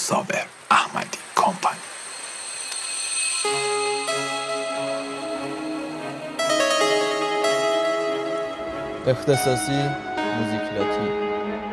صابر احمدی کمپانی. اختصاصی موزیکلاتی.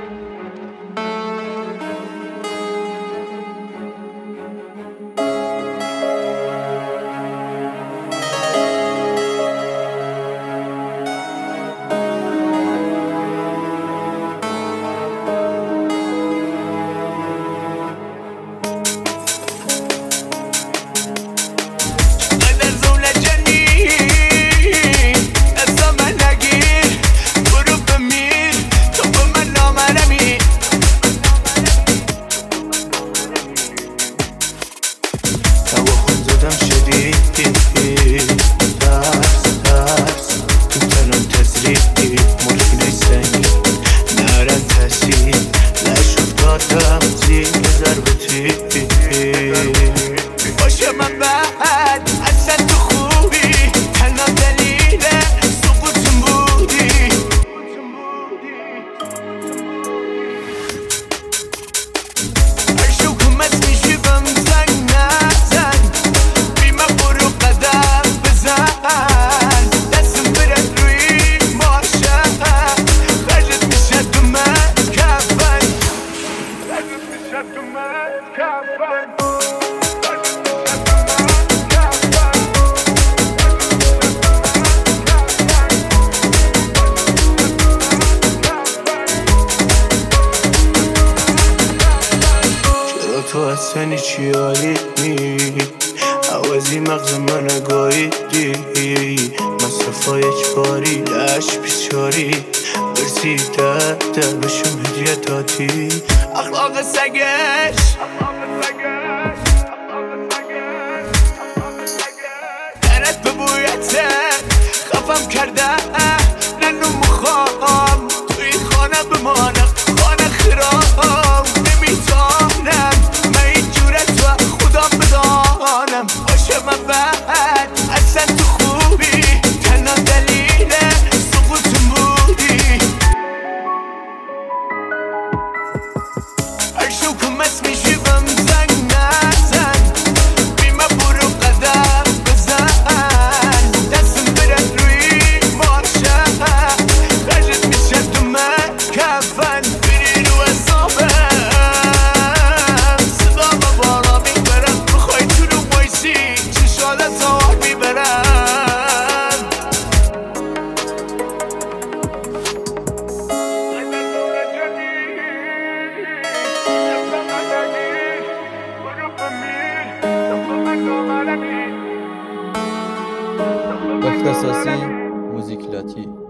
باشه من بعد اصلا تو خوبی، تنها دلیل سقوطم بودی. عشقم از میشی بم زنگ نزن، بی من برو قدم بزن، دستم برد روی ماشه، خرجت میشه تو من کفن، خرجت میشه تو من کفن. تو اصلا چی آلیدی، عوضی مغز من گاییدی، مصرفای اجباری لش بیچاری، برسی در بشم هدیه دادی. اخلاق سگش درت به بویته خفم کرده، ننو مخوام توی خانه بمانم، خانه خراب نمیتانم، من این جورت و خودم بدانم. باشه من بعد اصلا تو خوبی، تنها دلیل سقوطم بودی. عشقم از میشی بم زنگ نزن، بی من برو قدم بزن، دستم برد روی ماشه، خرجت میشه تو من کفن. بری رو حسابم صدا و بالا میبرم، بخوای تو رو بایسی چشالت آر میبرم. اختصاصی موزیکلاتی.